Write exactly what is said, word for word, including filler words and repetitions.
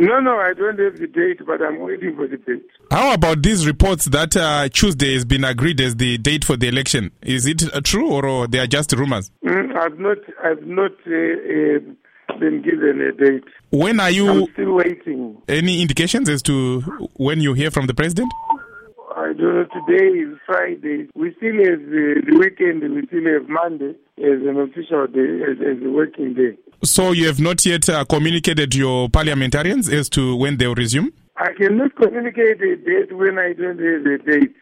No, no, I don't have the date, but I'm waiting for the date. How about these reports that uh, Tuesday has been agreed as the date for the election? Is it uh, true, or, or they are just rumors? Mm, I've not, I've not uh, uh, been given a date. When are you? I'm still waiting. Any indications as to when you hear from the president? I don't know. Today is Friday. We still have uh, the weekend. We still have Monday as an official day, as, as a working day. So you have not yet uh, communicated your parliamentarians as to when they will resume? I cannot communicate a date when I don't have a date.